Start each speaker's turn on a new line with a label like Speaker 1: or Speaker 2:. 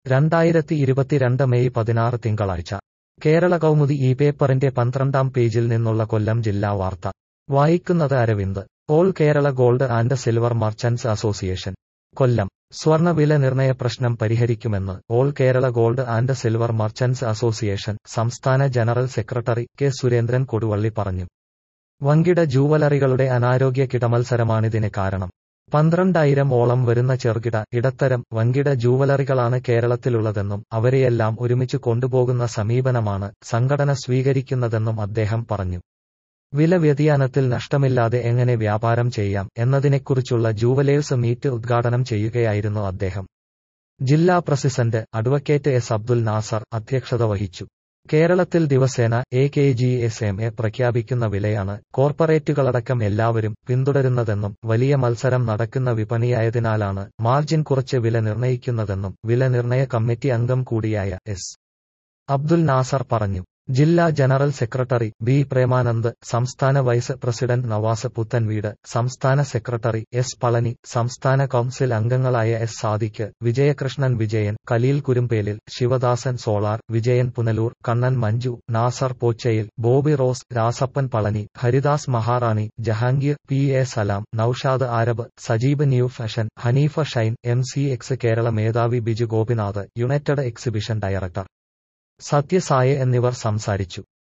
Speaker 1: 2022 May 16 തിങ്കളാഴ്ച കേരള കൗമുദി ഈ പേപ്പറിന്റെ 12-ാം പേജിൽ നിന്നുള്ള കൊല്ലം ജില്ലാ വാർത്ത വായിക്കുന്നത് Aravind. All Kerala gold and silver merchants association Kollam. സ്വർണ്ണ വില നിർണയ പ്രശ്നം പരിഹരിക്കുമെന്ന് all Kerala gold and silver merchants association സംസ്ഥാന general secretary K Surendran Koduvally പറഞ്ഞു. വൻകിട ജൂവലറികളുടെ അനാരോഗ്യ കിടമത്സരമാണിതിന് കാരണം. 12,000 ഓളം വരുന്ന ചെറുകിട, ഇടത്തരം, വൻകിട ജൂവലറികളാണ് കേരളത്തിലുള്ളതെന്നും അവരെയെല്ലാം ഒരുമിച്ച് കൊണ്ടുപോകുന്ന സമീപനമാണ് സംഘടന സ്വീകരിക്കുന്നതെന്നും അദ്ദേഹം പറഞ്ഞു. വില വ്യതിയാനത്തിൽ നഷ്ടമില്ലാതെ എങ്ങനെ വ്യാപാരം ചെയ്യാം എന്നതിനെക്കുറിച്ചുള്ള ജൂവലേഴ്സ് മീറ്റ് ഉദ്ഘാടനം ചെയ്യുകയായിരുന്നു അദ്ദേഹം. ജില്ലാ president advocate S Abdul Nasar അധ്യക്ഷത വഹിച്ചു. കേരളത്തിൽ ദിവസേന AKGSMA പ്രഖ്യാപിക്കുന്ന വിലയാണ് കോർപ്പറേറ്റുകളടക്കം എല്ലാവരും പിന്തുടരുന്നതെന്നും വലിയ മത്സരം നടക്കുന്ന വിപണിയായതിനാലാണ് മാർജിൻ കുറച്ച് വില നിർണയിക്കുന്നതെന്നും വില നിർണയ കമ്മിറ്റി അംഗം കൂടിയായ എസ്. അബ്ദുൽ നാസർ പറഞ്ഞു. ജില്ലാ ജനറൽ സെക്രട്ടറി ബി. പ്രേമാനന്ദ്, സംസ്ഥാന വൈസ് പ്രസിഡന്റ് നവാസ് പുത്തൻവീട്, സംസ്ഥാന സെക്രട്ടറി എസ്. പളനി, സംസ്ഥാന കൗൺസിൽ അംഗങ്ങളായ S. Sadiq, Vijayakrishnan Vijayan, Kaleel Kurumbelil, Sivadasan solar, Vijayan Punalur, Kannan Manju, Nasar Pochayil, Bobby Rose, Rasappan Palani, Haridas Maharani, Jahangir, PA Salam, Noushad Arab, Sajeeb new fashion, Haneefa shine, MCX Kerala മേധാവി Biju Gopinath, united exhibition director Sathyasai എന്നിവർ സംസാരിച്ചു.